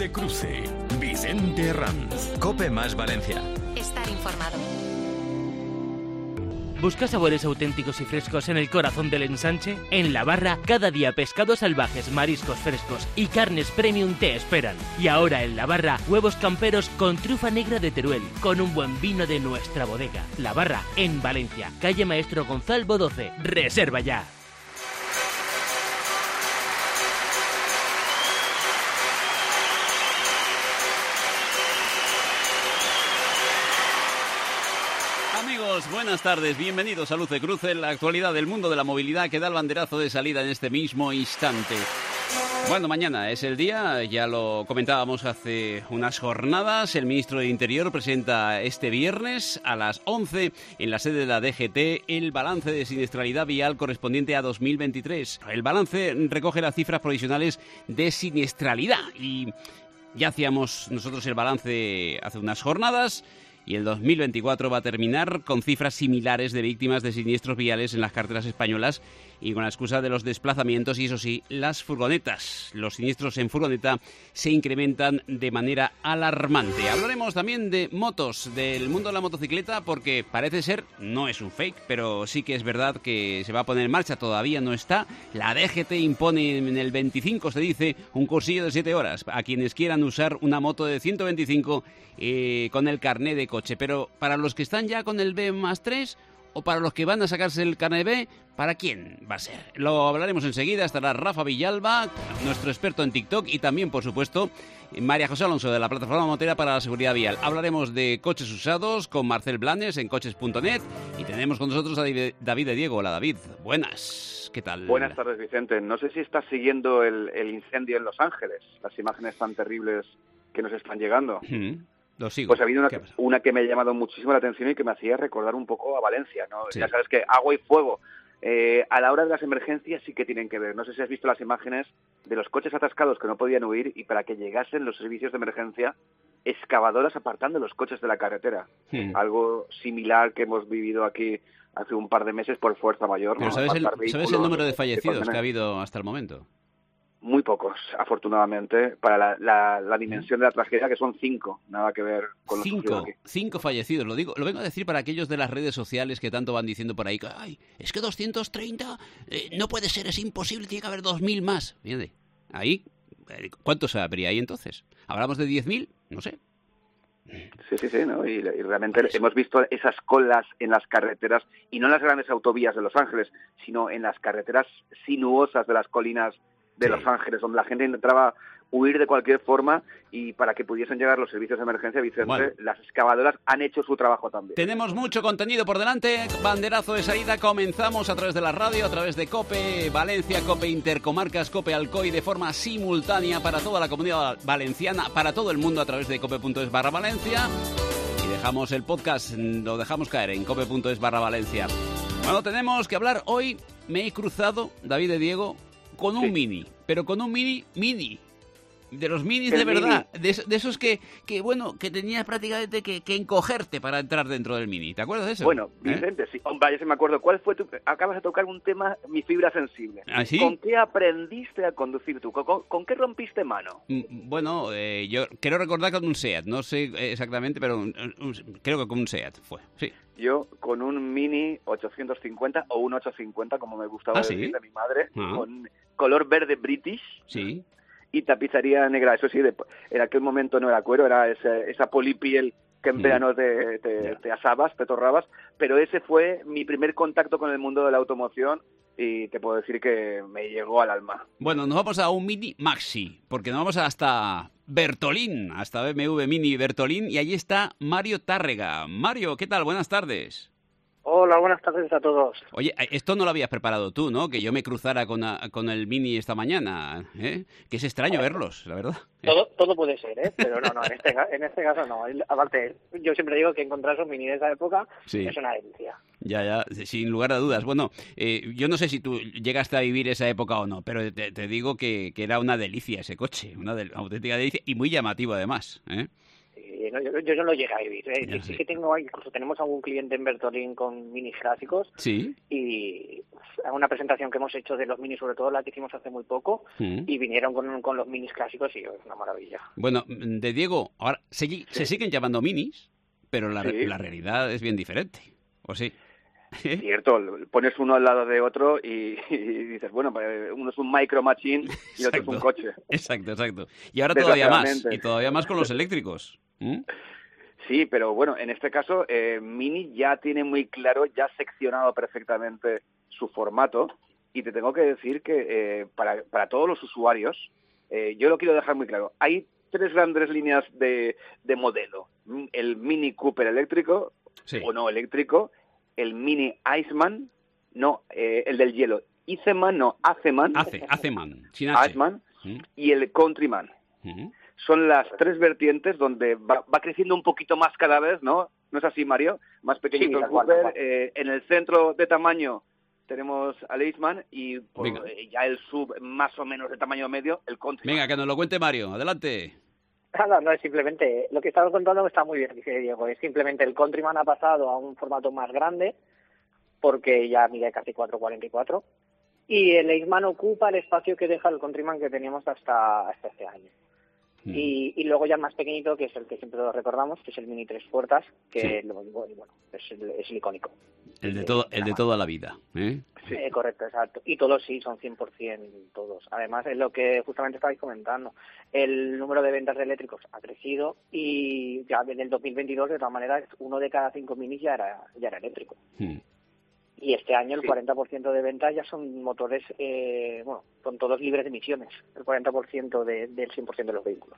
de cruce. Vicente Herranz. COPE más Valencia. Estar informado. ¿Busca sabores auténticos y frescos en el corazón del ensanche? En La Barra, cada día pescados salvajes, mariscos frescos y carnes premium te esperan. Y ahora en La Barra, huevos camperos con trufa negra de Teruel, con un buen vino de nuestra bodega. La Barra, en Valencia, calle Maestro Gonzalvo 12. ¡Reserva ya! Buenas tardes, bienvenidos a Luz de Cruce, la actualidad del mundo de la movilidad que da el banderazo de salida en este mismo instante. Bueno, mañana es el día, ya lo comentábamos hace unas jornadas. El ministro de Interior presenta este viernes a las 11 en la sede de la DGT el balance de siniestralidad vial correspondiente a 2023. El balance recoge las cifras provisionales de siniestralidad y ya hacíamos nosotros el balance hace unas jornadas. Y el 2024 va a terminar con cifras similares de víctimas de siniestros viales en las carreteras españolas y con la excusa de los desplazamientos y, eso sí, las furgonetas. Los siniestros en furgoneta se incrementan de manera alarmante. Hablaremos también de motos, del mundo de la motocicleta, porque parece ser, no es un fake, pero sí que es verdad que se va a poner en marcha, todavía no está. La DGT impone en el 25, se dice, un cursillo de 7 horas a quienes quieran usar una moto de 125 con el carné de coche. Pero para los que están ya con el B+3 o para los que van a sacarse el carné B, ¿para quién va a ser? Lo hablaremos enseguida. Estará Rafa Villalba, nuestro experto en TikTok, y también, por supuesto, María José Alonso de la Plataforma Motera para la Seguridad Vial. Hablaremos de coches usados con Marcel Blanes en coches.net y tenemos con nosotros a David de Diego. Hola, David. Buenas. ¿Qué tal? Buenas tardes, Vicente. No sé si estás siguiendo el incendio en Los Ángeles, las imágenes tan terribles que nos están llegando. Lo sigo. Pues ha habido una que me ha llamado muchísimo la atención y que me hacía recordar un poco a Valencia, ¿no? Sí. Ya sabes que agua y fuego a la hora de las emergencias sí que tienen que ver. No sé si has visto las imágenes de los coches atascados que no podían huir y para que llegasen los servicios de emergencia, excavadoras apartando los coches de la carretera. Algo similar que hemos vivido aquí hace un par de meses por fuerza mayor. Pero ¿no? ¿sabes el número de fallecidos que ha habido hasta el momento? Muy pocos, afortunadamente, para la dimensión de la tragedia, que son 5, nada que ver con los 5 fallecidos, lo vengo a decir para aquellos de las redes sociales que tanto van diciendo por ahí, ay, es que 230, no puede ser, es imposible, tiene que haber 2.000 más. Fíjate, ahí, ¿cuántos habría ahí entonces? ¿Hablamos de 10.000? No sé. Sí, ¿no? Y realmente hemos visto esas colas en las carreteras, y no en las grandes autovías de Los Ángeles, sino en las carreteras sinuosas de las colinas de Los Ángeles, donde la gente intentaba huir de cualquier forma, y para que pudiesen llegar los servicios de emergencia, Vicente, las excavadoras han hecho su trabajo también. Tenemos mucho contenido por delante, banderazo de salida, comenzamos a través de la radio, a través de COPE Valencia, COPE Intercomarcas, COPE Alcoy, de forma simultánea para toda la comunidad valenciana, para todo el mundo a través de cope.es/Valencia, y dejamos el podcast, lo dejamos caer en cope.es/Valencia. Bueno, tenemos que hablar hoy, me he cruzado, David de Diego, con un mini, pero con un mini, de los minis de verdad, de esos que tenías prácticamente que encogerte para entrar dentro del mini. ¿Te acuerdas de eso? Bueno, Vicente, sí, hombre, ya se me acuerdo. ¿Cuál fue acabas de tocar un tema, mi fibra sensible. ¿Ah, sí? ¿Con qué aprendiste a conducir tú? ¿Con qué rompiste mano? Bueno, yo quiero recordar con un SEAT, no sé exactamente, pero creo que con un SEAT fue, sí. Yo con un Mini 850 o un 850, como me gustaba decir de mi madre, con color verde British. Sí. Y tapicería negra. Eso sí, en aquel momento no era cuero, era esa polipiel que en verano te asabas, te torrabas, pero ese fue mi primer contacto con el mundo de la automoción y te puedo decir que me llegó al alma. Bueno, nos vamos a un Mini Maxi, porque nos vamos hasta Bertolín, hasta BMW Mini Bertolín, y allí está Mario Tárrega. Mario, ¿qué tal? Buenas tardes. Hola, buenas tardes a todos. Oye, esto no lo habías preparado tú, ¿no? Que yo me cruzara con el Mini esta mañana, ¿eh? Que es extraño verlos, la verdad. Todo puede ser, ¿eh? Pero no, en este caso no. Aparte, yo siempre digo que encontrar un Mini de esa época es una delicia. Ya, sin lugar a dudas. Bueno, yo no sé si tú llegaste a vivir esa época o no, pero te digo que era una delicia ese coche, una auténtica delicia y muy llamativo además, ¿eh? Sí, no, yo no lo llegué a vivir. Sí que incluso tenemos algún cliente en Bertolín con minis clásicos. Sí. Y una presentación que hemos hecho de los minis, sobre todo la que hicimos hace muy poco, y vinieron con los minis clásicos y es una maravilla. Bueno, de Diego, ahora se siguen llamando minis, pero la realidad es bien diferente, ¿o sí? Cierto, pones uno al lado de otro y dices, bueno, uno es un micro machine y otro es un coche. Exacto. Y ahora todavía más con los eléctricos. Sí, pero bueno, en este caso Mini ya tiene muy claro, ya seccionado perfectamente su formato, y te tengo que decir que para todos los usuarios, yo lo quiero dejar muy claro, hay 3 grandes líneas de modelo: el Mini Cooper eléctrico o no eléctrico, el Mini Iceman, el del hielo, Aceman, sin H. Iceman, y el Countryman. Son las 3 vertientes donde va creciendo un poquito más cada vez, ¿no? ¿No es así, Mario? Más pequeñito el Cooper. En el centro de tamaño tenemos al Iceman y ya el sub más o menos de tamaño medio, el Countryman. Venga, que nos lo cuente Mario. Adelante. No, es simplemente, lo que estaba contando está muy bien, dice Diego, es simplemente el Countryman ha pasado a un formato más grande, porque ya mide casi 4,44, y el Iceman ocupa el espacio que deja el Countryman que teníamos hasta este año. Y luego ya el más pequeñito, que es el que siempre lo recordamos, que es el Mini 3 puertas, que es el icónico. El de toda la vida, ¿eh? Sí, correcto, exacto. Y todos son 100% todos. Además, es lo que justamente estabais comentando. El número de ventas de eléctricos ha crecido y ya en el 2022, de todas maneras, 1 de cada 5 minis ya era eléctrico. Y este año el 40% de ventas ya son motores, son todos libres de emisiones, el 40% del 100% de los vehículos.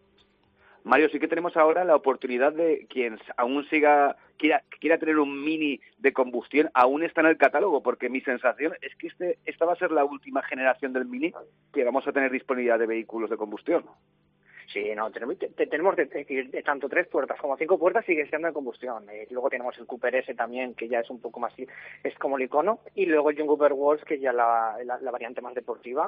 Mario, sí que tenemos ahora la oportunidad de quien aún quiera tener un Mini de combustión, aún está en el catálogo, porque mi sensación es que esta va a ser la última generación del Mini que vamos a tener disponibilidad de vehículos de combustión. Sí, no, tenemos de tanto 3 puertas como 5 puertas sigue siendo de combustión. Luego tenemos el Cooper S también, que ya es un poco más, es como el icono, y luego el John Cooper Wolf, que ya la variante más deportiva,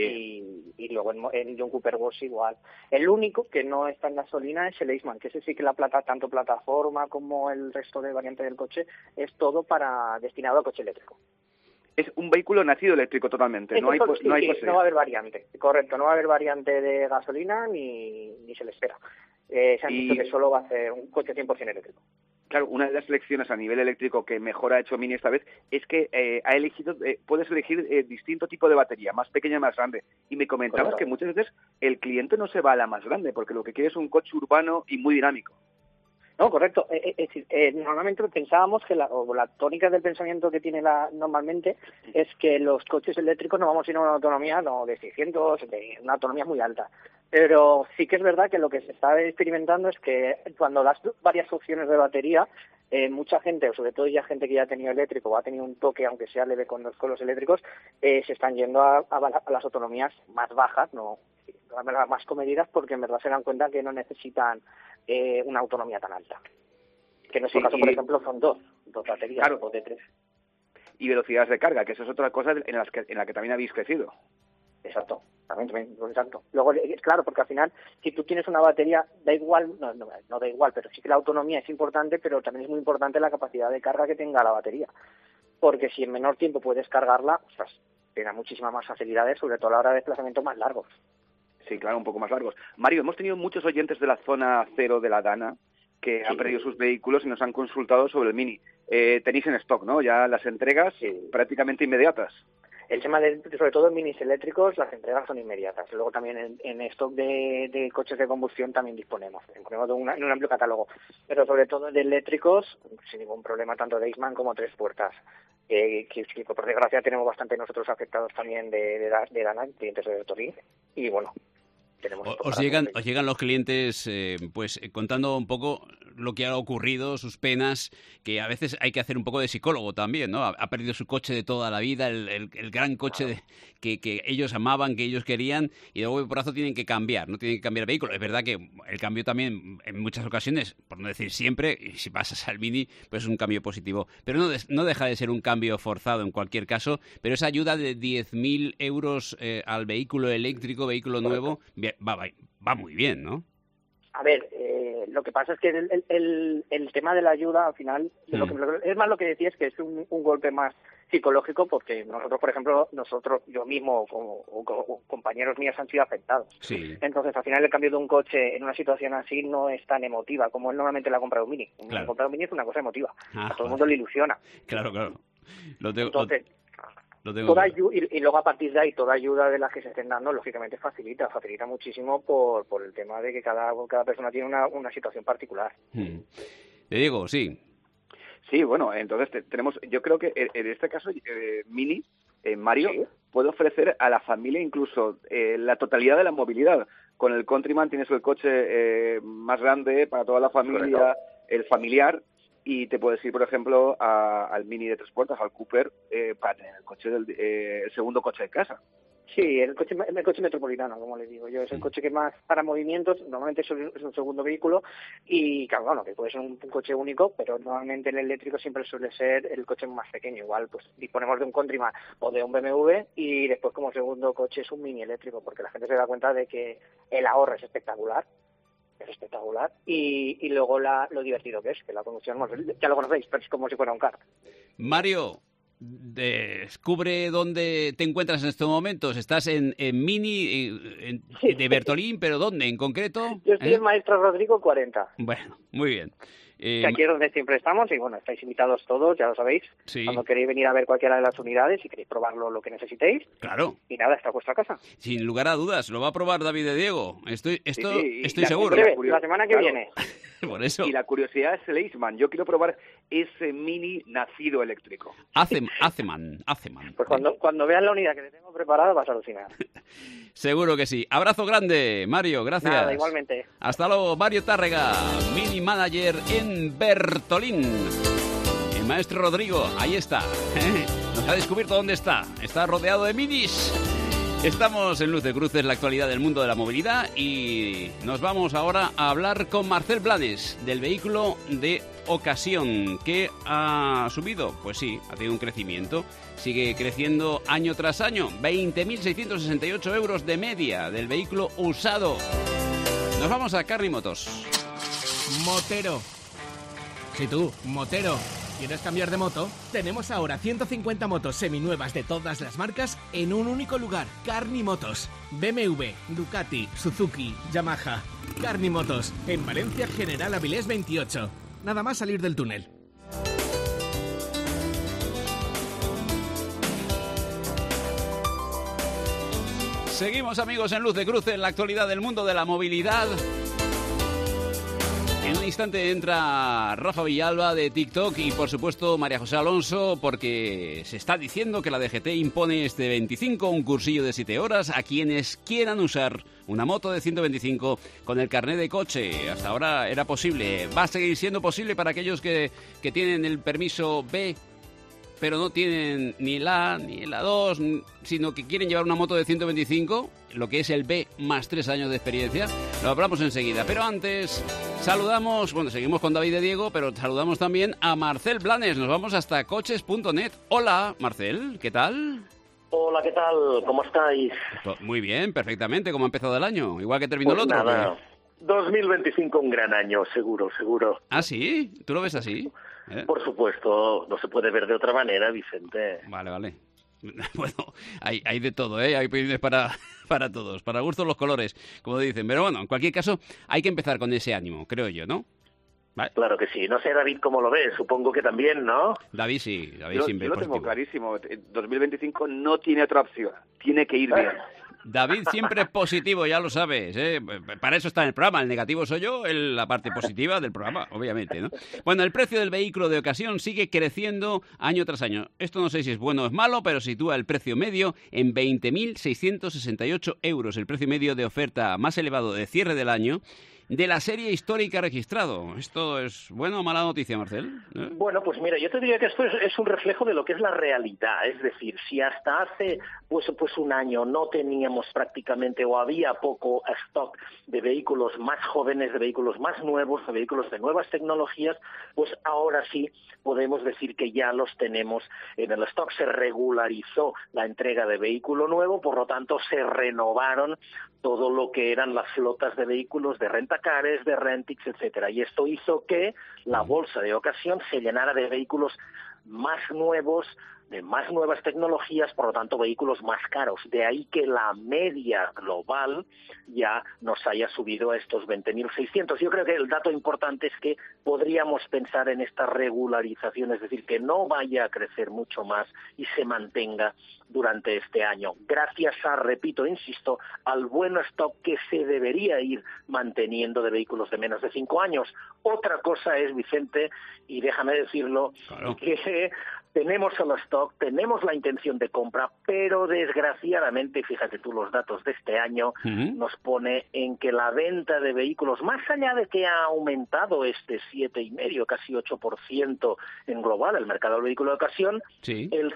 y luego el John Cooper Wolf igual. El único que no está en gasolina es el Iceman, que ese sí que tanto plataforma como el resto de variantes del coche es todo destinado al coche eléctrico. Es un vehículo nacido eléctrico totalmente, no hay posibilidad. No va a haber variante, correcto, no va a haber variante de gasolina ni se le espera. Se han dicho que solo va a ser un coche 100% eléctrico. Claro, una de las elecciones a nivel eléctrico que mejor ha hecho Mini esta vez es que puedes elegir distinto tipo de batería, más pequeña y más grande. Y me comentabas que muchas veces el cliente no se va a la más grande, porque lo que quiere es un coche urbano y muy dinámico. No, correcto. Normalmente pensábamos que la tónica del pensamiento que tiene normalmente es que los coches eléctricos no vamos a ir a una autonomía de 600, de una autonomía muy alta. Pero sí que es verdad que lo que se está experimentando es que cuando das varias opciones de batería, mucha gente, sobre todo ya gente que ya ha tenido eléctrico o ha tenido un toque, aunque sea leve con los eléctricos, se están yendo a las autonomías más bajas, más comedidas, porque en verdad se dan cuenta que no necesitan una autonomía tan alta. Que en nuestro caso, por ejemplo, son dos baterías, o de 3. Y velocidades de carga, que eso es otra cosa en la que también habéis crecido. Exacto, también, exacto. Luego, claro, porque al final, si tú tienes una batería, da igual, no da igual, pero sí que la autonomía es importante, pero también es muy importante la capacidad de carga que tenga la batería. Porque si en menor tiempo puedes cargarla, te da muchísimas más facilidades, sobre todo a la hora de desplazamientos más largos. Sí, claro, un poco más largos. Mario, hemos tenido muchos oyentes de la zona cero de la Dana que han perdido sus vehículos y nos han consultado sobre el Mini. Tenéis en stock, ¿no? Ya las entregas prácticamente inmediatas. El tema sobre todo en minis eléctricos, las entregas son inmediatas. Luego también en stock de coches de combustión también disponemos de un amplio catálogo. Pero sobre todo de eléctricos, sin ningún problema, tanto de Iceman como 3 puertas. Que por desgracia tenemos bastante nosotros afectados también de Dana, clientes de Bertolín. Y bueno, tenemos... Os llegan los clientes contando un poco lo que ha ocurrido, sus penas, que a veces hay que hacer un poco de psicólogo también, ¿no? Ha perdido su coche de toda la vida, el gran coche que ellos amaban, que ellos querían, y de golpe y porrazo tienen que cambiar, no tienen que cambiar de vehículo. Es verdad que el cambio también, en muchas ocasiones, por no decir siempre, y si pasas al Mini, pues es un cambio positivo. Pero no deja de ser un cambio forzado en cualquier caso, pero esa ayuda de 10.000 euros al vehículo eléctrico, vehículo nuevo, va muy bien, ¿no? A ver, Lo que pasa es que el tema de la ayuda, al final, es más lo que decías, que es un golpe más psicológico, porque nosotros, por ejemplo, yo mismo o compañeros míos han sido afectados. Sí. Entonces, al final, el cambio de un coche en una situación así no es tan emotiva como es normalmente la compra de un Mini. Claro. La compra de un Mini es una cosa emotiva. Ah, a todo el mundo le ilusiona. Claro. Entonces, lo tengo toda claro. ayuda, y luego a partir de ahí, toda ayuda de las que se estén dando, lógicamente facilita muchísimo por el tema de que cada persona tiene una situación particular. Te digo, sí. Sí, bueno, entonces tenemos, yo creo que en este caso Mini, Mario, ¿sí?, puede ofrecer a la familia incluso la totalidad de la movilidad. Con el Countryman tienes el coche más grande para toda la familia, correcto, el familiar, y te puedes ir, por ejemplo, al Mini de 3 puertas, al Cooper, para tener el coche el segundo coche de casa. Sí, el coche metropolitano, como les digo yo, es el coche que más para movimientos, normalmente es un segundo vehículo, y claro, bueno, que puede ser un coche único, pero normalmente el eléctrico siempre suele ser el coche más pequeño. Igual pues disponemos de un Countryman o de un BMW, y después como segundo coche es un Mini eléctrico, porque la gente se da cuenta de que el ahorro es espectacular, y luego lo divertido que es, que la conducción, ya lo conocéis, pero es como si fuera un kart. Mario, descubre dónde te encuentras en estos momentos. Estás en Mini de Bertolín, pero ¿dónde en concreto? Yo estoy en Maestro Rodrigo 40. Bueno, muy bien. Que aquí es donde siempre estamos, y bueno, estáis invitados todos, ya lo sabéis. Sí. Cuando queréis venir a ver cualquiera de las unidades, si queréis probarlo, lo que necesitéis. Claro. Y nada, está a vuestra casa. Sin lugar a dudas, lo va a probar David de Diego. Estoy seguro. La semana que viene. Por eso. Y la curiosidad es el Aceman. Yo quiero probar ese Mini nacido eléctrico. Aceman. Pues cuando veas la unidad que te tengo preparada vas a alucinar. Seguro que sí. Abrazo grande, Mario. Gracias. Nada, igualmente. Hasta luego, Mario Tárrega, Mini Manager en Bertolín. El maestro Rodrigo, ahí está. Nos ha descubierto dónde está. Está rodeado de minis. Estamos en Luz de Cruces, la actualidad del mundo de la movilidad, y nos vamos ahora a hablar con Marcel Blanes del vehículo de ocasión. ¿Qué ha subido? Pues sí, ha tenido un crecimiento. Sigue creciendo año tras año. 20.668 euros de media del vehículo usado. Nos vamos a Carni Motos. Motero. Sí, tú, motero. ¿Quieres cambiar de moto? Tenemos ahora 150 motos seminuevas de todas las marcas en un único lugar. Carni Motos. BMW, Ducati, Suzuki, Yamaha. Carni Motos. En Valencia, General Avilés 28. Nada más salir del túnel. Seguimos, amigos, en Luz de Cruces, la actualidad del mundo de la movilidad. En un instante entra Rafa Villalba de TikTok y, por supuesto, María José Alonso, porque se está diciendo que la DGT impone este 25 un cursillo de 7 horas a quienes quieran usar una moto de 125 con el carné de coche. Hasta ahora era posible. Va a seguir siendo posible para aquellos que tienen el permiso B, pero no tienen ni el A ni el A2, sino que quieren llevar una moto de 125, lo que es el B más 3 años de experiencia. Lo hablamos enseguida, pero antes saludamos, seguimos con David de Diego, pero saludamos también a Marcel Blanes. Nos vamos hasta coches.net. Hola, Marcel, ¿qué tal? Hola, ¿qué tal? ¿Cómo estáis? Muy bien, perfectamente. ¿Cómo ha empezado el año? Igual que terminó el otro. Nada. 2025 un gran año, seguro. ¿Ah, sí? ¿Tú lo ves así? Por supuesto, no se puede ver de otra manera, Vicente. Vale. Bueno, hay de todo, ¿eh? Hay opiniones para todos, para gustos los colores, como dicen. Pero bueno, en cualquier caso, hay que empezar con ese ánimo, creo yo, ¿no? ¿Vale? Claro que sí. No sé, David, cómo lo ves. Supongo que también, ¿no? David sí, siempre yo lo tengo clarísimo. 2025 no tiene otra opción. Tiene que ir bien. David siempre es positivo, ya lo sabes, ¿eh? Para eso está en el programa. El negativo soy yo, la parte positiva del programa, obviamente, ¿no? Bueno, el precio del vehículo de ocasión sigue creciendo año tras año. Esto no sé si es bueno o es malo, pero sitúa el precio medio en 20.668 euros. El precio medio de oferta más elevado de cierre del año de la serie histórica registrado. ¿Esto es buena o mala noticia, Marcel? Bueno, pues mira, yo te diría que esto es un reflejo de lo que es la realidad. Es decir, si hasta hace pues un año no teníamos prácticamente o había poco stock de vehículos más jóvenes, de vehículos más nuevos, de vehículos de nuevas tecnologías, pues ahora sí podemos decir que ya los tenemos en el stock. Se regularizó la entrega de vehículo nuevo, por lo tanto se renovaron todo lo que eran las flotas de vehículos de renta Dracares, de Rentix, etcétera. Y esto hizo que la bolsa de ocasión se llenara de vehículos más nuevos, de más nuevas tecnologías, por lo tanto vehículos más caros. De ahí que la media global ya nos haya subido a estos 20.600. Yo creo que el dato importante es que podríamos pensar en esta regularización, es decir, que no vaya a crecer mucho más y se mantenga durante este año, gracias a, repito, insisto, al buen stock que se debería ir manteniendo de vehículos de menos de 5 años. Otra cosa es, Vicente, y déjame decirlo, claro, que tenemos el stock, tenemos la intención de compra, pero desgraciadamente, fíjate tú, los datos de este año nos pone en que la venta de vehículos, más allá de que ha aumentado este 7,5%, casi 8% en global el mercado del vehículo de ocasión, sí, el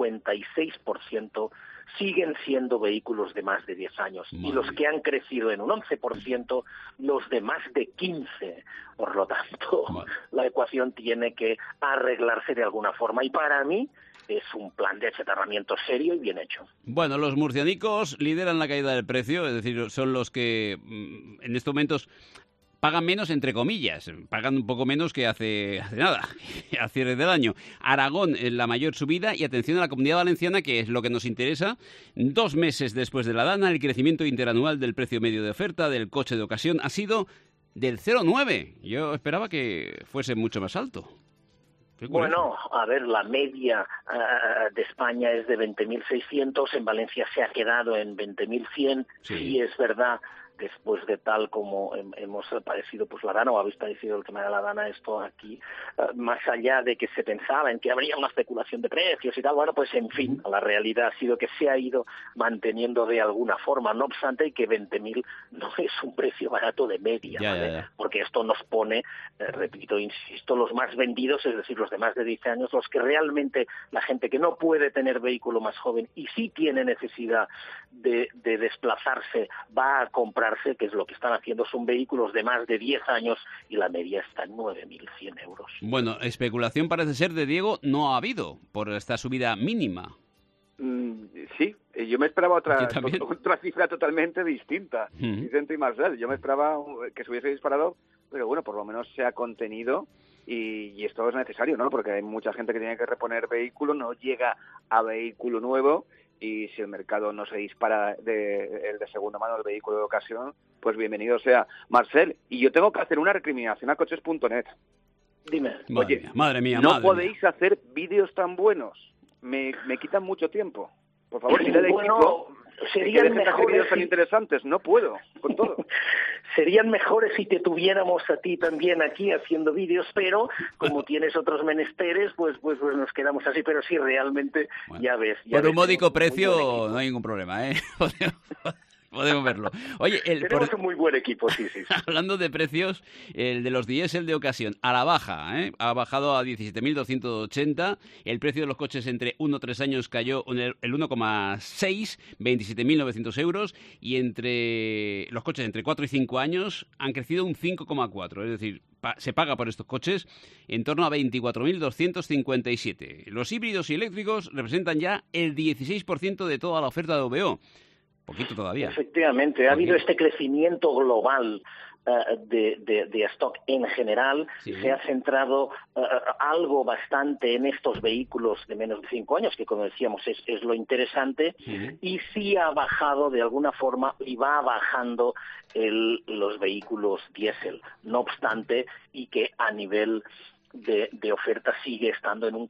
56% siguen siendo vehículos de más de 10 años. Y los que han crecido en un 11%, los de más de 15. Por lo tanto, la ecuación tiene que arreglarse de alguna forma. Y para mí es un plan de achatarramiento serio y bien hecho. Bueno, los murcianicos lideran la caída del precio, es decir, son los que en estos momentos pagan menos, entre comillas, pagan un poco menos que hace nada, a cierre del año. Aragón es la mayor subida y atención a la Comunidad Valenciana, que es lo que nos interesa. 2 meses después de la Dana, el crecimiento interanual del precio medio de oferta del coche de ocasión ha sido del 0,9. Yo esperaba que fuese mucho más alto. Bueno, a ver, la media de España es de 20.600, en Valencia se ha quedado en 20.100, sí es verdad. Después de tal como hemos padecido pues la Dana, o habéis padecido el tema de la Dana, esto aquí, más allá de que se pensaba en que habría una especulación de precios y tal, bueno, pues en fin, la realidad ha sido que se ha ido manteniendo de alguna forma, no obstante que 20.000 no es un precio barato de media, ¿vale? Porque esto nos pone, repito, insisto, los más vendidos, es decir, los de más de 10 años, los que realmente, la gente que no puede tener vehículo más joven y sí tiene necesidad de desplazarse, va a comprar, que es lo que están haciendo, son vehículos de más de 10 años y la media está en 9.100 euros. Bueno, especulación parece ser de Diego no ha habido por esta subida mínima. Sí, yo me esperaba otra cifra totalmente distinta, Vicente y Marcel. Yo me esperaba que se hubiese disparado, pero bueno, por lo menos se ha contenido y esto es necesario, ¿no? Porque hay mucha gente que tiene que reponer vehículo, no llega a vehículo nuevo. Y si el mercado no se dispara el de segunda mano, el vehículo de ocasión, pues bienvenido sea. Marcel, y yo tengo que hacer una recriminación a coches.net. Dime. Oye, madre mía, no podéis hacer vídeos tan buenos. Me quitan mucho tiempo. Por favor, si le da equipo, serían mejores vídeos tan interesantes. No puedo, con todo. Serían mejores si te tuviéramos a ti también aquí haciendo vídeos, pero como tienes otros menesteres, pues nos quedamos así. Pero sí, realmente, ya ves. Por un módico precio no hay ningún problema, ¿eh? Podemos verlo. Oye, tenemos un muy buen equipo, sí. Hablando de precios, el de los diésel de ocasión, a la baja, ¿eh? Ha bajado a 17.280. El precio de los coches entre 1 y 3 años cayó el 1,6, 27.900 euros. Y entre los coches entre 4 y 5 años han crecido un 5,4. Es decir, se paga por estos coches en torno a 24.257. Los híbridos y eléctricos representan ya el 16% de toda la oferta de OVO. Poquito todavía. Efectivamente, ha habido este crecimiento global de stock en general. Se ha centrado algo bastante en estos vehículos de menos de 5 años, que como decíamos es lo interesante, y sí ha bajado de alguna forma y va bajando los vehículos diésel. No obstante, y que a nivel de oferta sigue estando en un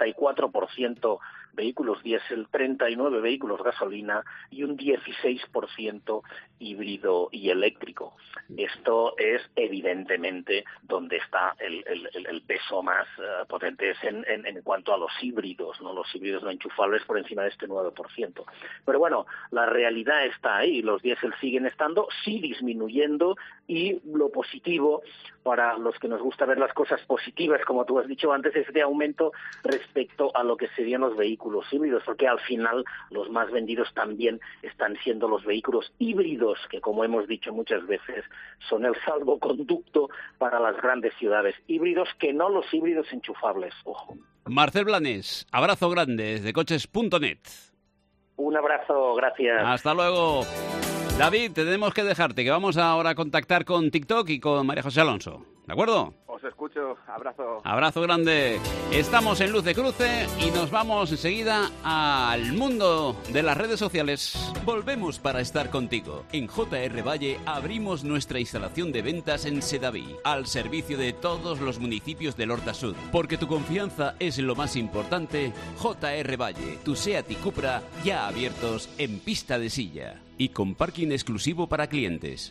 44% vehículos diésel, 39 vehículos gasolina y un 16% híbrido y eléctrico. Esto es evidentemente donde está el peso más potente, es en cuanto a los híbridos, ¿no? Los híbridos no enchufables por encima de este 9%. Pero bueno, la realidad está ahí, los diésel siguen estando, sí disminuyendo, y lo positivo, para los que nos gusta ver las cosas positivas, como tú has dicho antes, es de aumento respecto a lo que serían los vehículos híbridos, porque al final los más vendidos también están siendo los vehículos híbridos, que como hemos dicho muchas veces son el salvoconducto para las grandes ciudades. Híbridos que no los híbridos enchufables, ojo. Marcel Blanes, abrazo grande desde coches.net. Un abrazo, gracias. Hasta luego. David, tenemos que dejarte, que vamos ahora a contactar con TikTok y con María José Alonso. ¿De acuerdo? Os escucho. Abrazo. Abrazo grande. Estamos en Luz de Cruce y nos vamos enseguida al mundo de las redes sociales. Volvemos para estar contigo. En JR Valle abrimos nuestra instalación de ventas en Sedaví, al servicio de todos los municipios del Horta Sud. Porque tu confianza es lo más importante. JR Valle, tu Seat y Cupra ya abiertos en pista de silla y con parking exclusivo para clientes.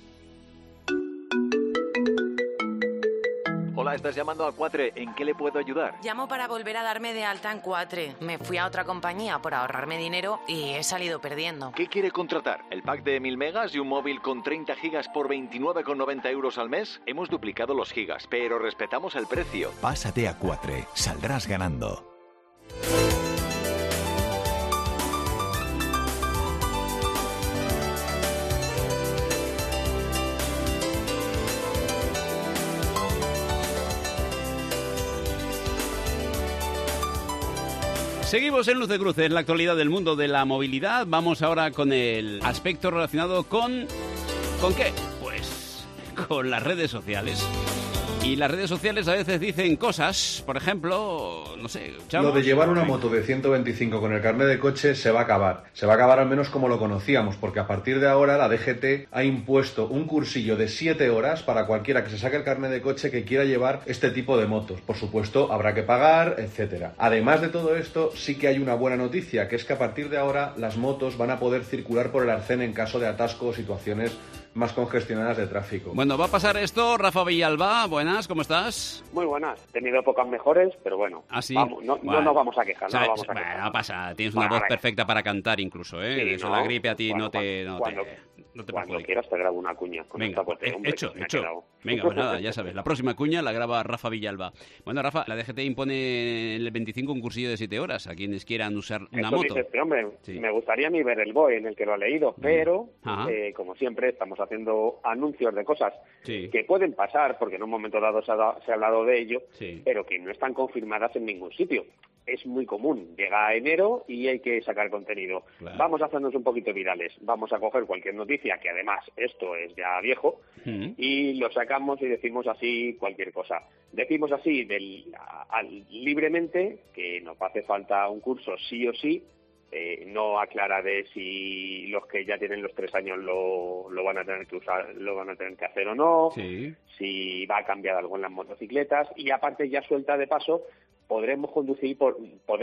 Hola, estás llamando a Quatre. ¿En qué le puedo ayudar? Llamo para volver a darme de alta en Quatre. Me fui a otra compañía por ahorrarme dinero y he salido perdiendo. ¿Qué quiere contratar? ¿El pack de 1000 megas y un móvil con 30 gigas por 29,90 euros al mes? Hemos duplicado los gigas, pero respetamos el precio. Pásate a Quatre. Saldrás ganando. Seguimos en Luz de Cruce, en la actualidad del mundo de la movilidad. Vamos ahora con el aspecto relacionado con... ¿Con qué? Pues con las redes sociales. Y las redes sociales a veces dicen cosas, por ejemplo, no sé... Lo de llevar una moto de 125 con el carnet de coche se va a acabar. Se va a acabar al menos como lo conocíamos, porque a partir de ahora la DGT ha impuesto un cursillo de 7 horas para cualquiera que se saque el carnet de coche que quiera llevar este tipo de motos. Por supuesto, habrá que pagar, etcétera. Además de todo esto, sí que hay una buena noticia, que es que a partir de ahora las motos van a poder circular por el arcén en caso de atasco o situaciones más congestionadas de tráfico. Bueno, va a pasar esto. Rafa Villalba, buenas, ¿cómo estás? Muy buenas. He tenido épocas mejores, pero bueno. ¿Ah, sí? Vamos, no nos vamos a quejar. No pasa. Tienes una voz perfecta para cantar incluso, ¿eh? Sí, eso, la gripe a ti no te cuando quieras te grabo una cuña. Con venga, hecho. Venga, pues nada, ya sabes. La próxima cuña la graba Rafa Villalba. Bueno, Rafa, la DGT impone el 25 un cursillo de 7 horas a quienes quieran usar una moto. Dice este hombre. Sí. Me gustaría a mí ver el BOE en el que lo ha leído, pero como siempre estamos haciendo anuncios de cosas que pueden pasar, porque en un momento dado se ha hablado de ello, pero que no están confirmadas en ningún sitio. Es muy común. Llega enero y hay que sacar contenido. Claro. Vamos a hacernos un poquito virales. Vamos a coger cualquier noticia, que además esto es ya viejo, y lo sacamos y decimos así cualquier cosa. Decimos así libremente que nos hace falta un curso sí o sí. No aclara de si los que ya tienen los 3 años lo van a tener que usar, lo van a tener que hacer o no, si va a cambiar algo en las motocicletas, y aparte ya suelta de paso podemos conducir por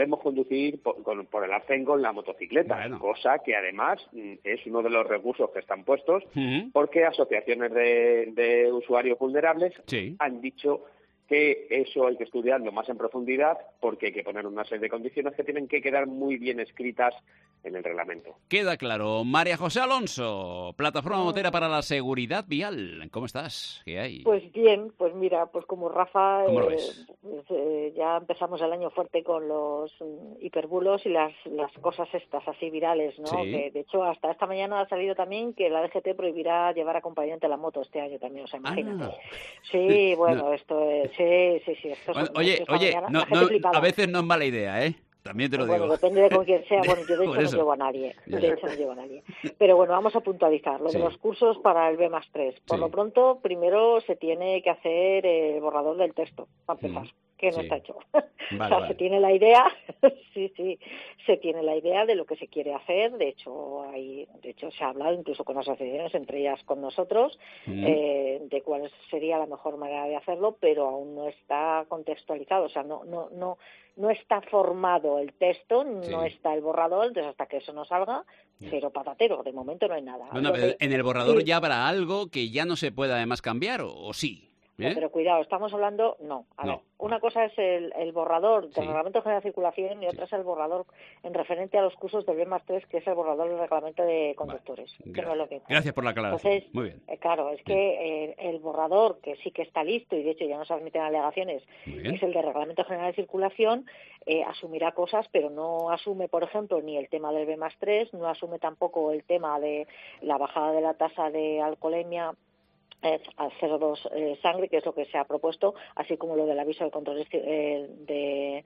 el arcén con la motocicleta, cosa que además es uno de los recursos que están puestos porque asociaciones de usuarios vulnerables han dicho que eso hay que estudiarlo más en profundidad porque hay que poner una serie de condiciones que tienen que quedar muy bien escritas en el reglamento. Queda claro. María José Alonso, Plataforma Motera para la Seguridad Vial. ¿Cómo estás? ¿Qué hay? Pues bien, pues mira, pues como Rafa, ya empezamos el año fuerte con los hiperbulos y las cosas estas así virales, ¿no? Que de hecho hasta esta mañana ha salido también que la DGT prohibirá llevar acompañante a la moto este año también, o sea, imagínate. Sí, bueno, esto es... Sí. Esto bueno, oye, a veces no es mala idea, ¿eh? También te lo digo. Bueno, depende de con quién sea. Bueno, yo de hecho no llevo a nadie. Pero bueno, vamos a puntualizar. Lo de los cursos para el B+3. Por lo pronto, primero se tiene que hacer el borrador del texto, para empezar, que no está hecho. Se tiene la idea, se tiene la idea de lo que se quiere hacer. De hecho, se ha hablado incluso con asociaciones, entre ellas con nosotros, de cuál sería la mejor manera de hacerlo, pero aún no está contextualizado. O sea, no está formado el texto, no está el borrador, entonces hasta que eso no salga, cero patatero, de momento no hay nada. Bueno, en el borrador ya habrá algo que ya no se pueda además cambiar, ¿o sí? No, pero cuidado, estamos hablando... A ver, una cosa es el borrador del Reglamento General de Circulación y otra es el borrador en referente a los cursos del B+3, que es el borrador del Reglamento de Conductores. Que no es lo que... Gracias por la aclaración. Entonces, muy bien. Claro, es que el borrador, que sí que está listo y de hecho ya no se admiten alegaciones, es el de Reglamento General de Circulación, asumirá cosas, pero no asume, por ejemplo, ni el tema del B+3, no asume tampoco el tema de la bajada de la tasa de alcoholemia al 0,2 sangre, que es lo que se ha propuesto, así como lo del aviso de control de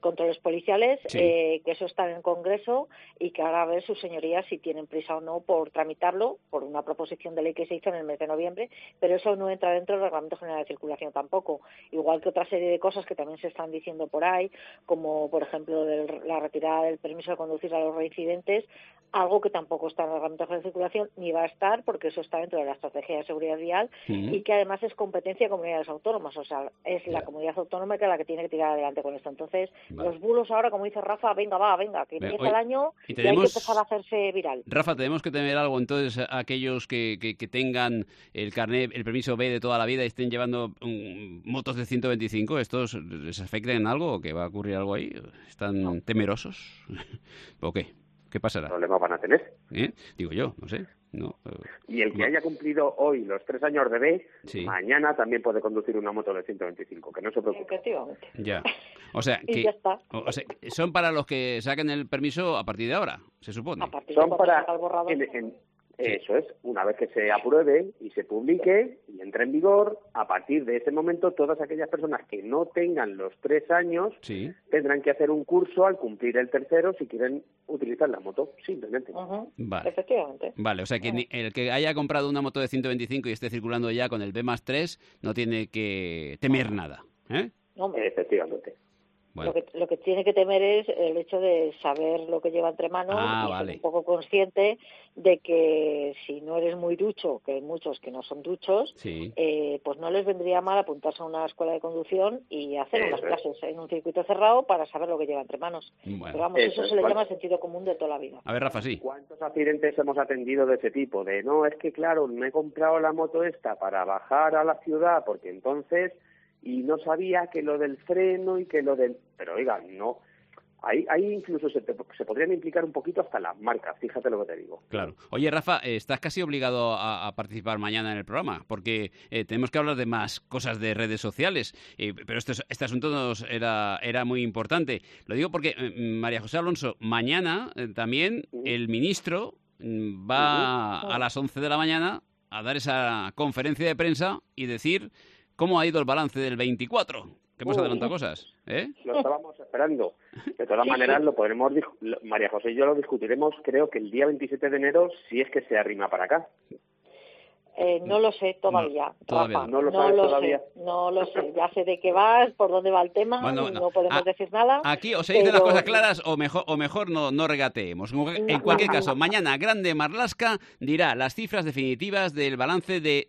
controles policiales, Sí. que eso está en el Congreso y que ahora a ver sus señorías si tienen prisa o no por tramitarlo, por una proposición de ley que se hizo en el mes de noviembre, pero eso no entra dentro del Reglamento General de Circulación tampoco, igual que otra serie de cosas que también se están diciendo por ahí, como por ejemplo la retirada del permiso de conducir a los reincidentes, algo que tampoco está en el Reglamento General de Circulación ni va a estar porque eso está dentro de la estrategia de seguridad vial y que además es competencia de comunidades autónomas, o sea, es la comunidad autónoma que es la que tiene que tirar adelante con esto. Entonces, los bulos ahora, como dice Rafa, venga, que empieza el año y hay que empezar a hacerse viral. Rafa, tenemos que tener algo entonces aquellos que tengan el carnet, el permiso B de toda la vida y estén llevando motos de 125, ¿estos les afecta en algo o que va a ocurrir algo ahí? ¿Están temerosos? ¿O qué? ¿Qué pasará? ¿Qué problemas van a tener? Digo yo, no sé. No, y el que haya cumplido hoy los 3 años de B, mañana también puede conducir una moto de 125, que no se preocupe. Efectivamente. Ya. O sea, y ya está. O sea, son para los que saquen el permiso a partir de ahora, se supone. Son para... Eso es, una vez que se apruebe y se publique y entre en vigor, a partir de ese momento todas aquellas personas que no tengan los 3 años tendrán que hacer un curso al cumplir el tercero si quieren utilizar la moto, simplemente. Vale. Efectivamente. Vale, o sea que el que haya comprado una moto de 125 y esté circulando ya con el B+3 no tiene que temer nada, ¿eh? Efectivamente. Bueno. Lo que tiene que temer es el hecho de saber lo que lleva entre manos y ser un poco consciente de que si no eres muy ducho, que hay muchos que no son duchos, pues no les vendría mal apuntarse a una escuela de conducción y hacer unas clases en un circuito cerrado para saber lo que lleva entre manos. Bueno, pero vamos, eso se le llama sentido común de toda la vida. A ver, Rafa, sí. ¿Cuántos accidentes hemos atendido de ese tipo? De no, es que claro, me he comprado la moto esta para bajar a la ciudad porque entonces... y no sabía que lo del freno y que lo del... Pero oiga, no, ahí incluso se podrían implicar un poquito hasta las marcas, fíjate lo que te digo. Claro. Oye, Rafa, estás casi obligado a participar mañana en el programa, porque tenemos que hablar de más cosas de redes sociales, pero este asunto era muy importante. Lo digo porque, María José Alonso, mañana también el ministro va a las 11 de la mañana a dar esa conferencia de prensa y decir... ¿Cómo ha ido el balance del 24? Que hemos adelantado cosas, ¿eh? Lo estábamos esperando. De todas maneras, lo podremos... María José y yo lo discutiremos, creo que el día 27 de enero, si es que se arrima para acá. No lo sé todavía, Rafa. No lo sabes todavía. No lo sé. Ya sé de qué vas, por dónde va el tema, no podemos decir nada. Aquí o se dicen las cosas claras o mejor no regateemos. En cualquier caso, mañana Grande Marlaska dirá las cifras definitivas del balance de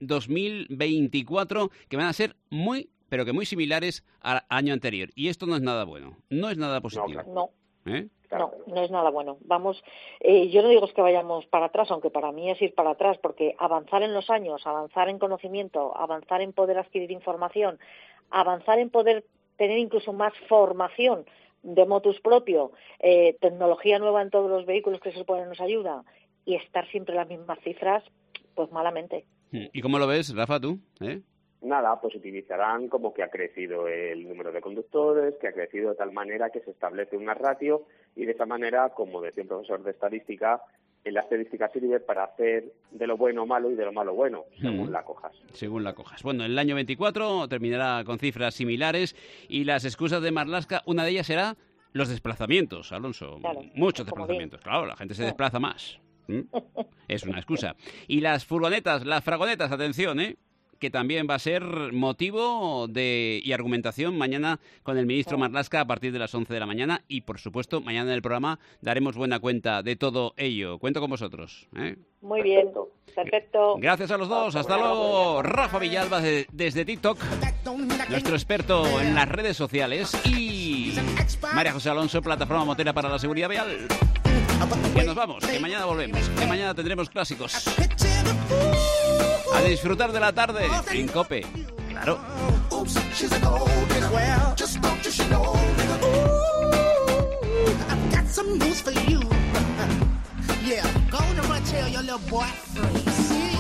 2024 que van a ser pero que muy similares al año anterior. Y esto no es nada bueno, no es nada positivo. No. No es nada bueno. Vamos, yo no digo es que vayamos para atrás, aunque para mí es ir para atrás, porque avanzar en los años, avanzar en conocimiento, avanzar en poder adquirir información, avanzar en poder tener incluso más formación de motus propio, tecnología nueva en todos los vehículos que se supone nos ayuda, y estar siempre en las mismas cifras, pues malamente. ¿Y cómo lo ves, Rafa, tú? Nada, positivizarán como que ha crecido el número de conductores, que ha crecido de tal manera que se establece una ratio y de esa manera, como decía un profesor de estadística, la estadística sirve para hacer de lo bueno malo y de lo malo bueno, según la cojas. Según la cojas. Bueno, el año 24 terminará con cifras similares y las excusas de Marlaska, una de ellas será los desplazamientos, Alonso. Claro, muchos desplazamientos. Claro, la gente se desplaza más. Es una excusa. Y las furgonetas, las fragonetas, atención, que también va a ser motivo y argumentación mañana con el ministro Marlaska a partir de las 11 de la mañana y, por supuesto, mañana en el programa daremos buena cuenta de todo ello. Cuento con vosotros. Muy bien, perfecto. Gracias a los dos. Hasta luego. Rafa Villalba desde TikTok, nuestro experto en las redes sociales, y María José Alonso, plataforma motera para la seguridad vial. Que nos vamos, que mañana volvemos, que mañana tendremos clásicos. A disfrutar de la tarde en COPE. Claro. Yeah, go to my tail, your little boy.